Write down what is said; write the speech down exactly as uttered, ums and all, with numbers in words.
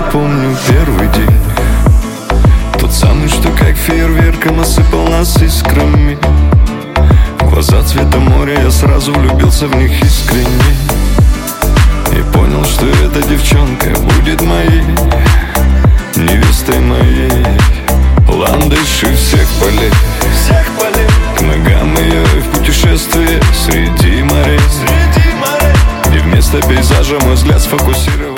помню первый день, тот самый, что как фейерверком осыпал нас искрами. Глаза цвета моря, я сразу влюбился в них искренне и понял, что эта девчонка будет моей, невестой моей. Ландыши всех полей, всех полей, к ногам ее и в путешествие среди морей, среди морей, и вместо пейзажа мой взгляд сфокусирован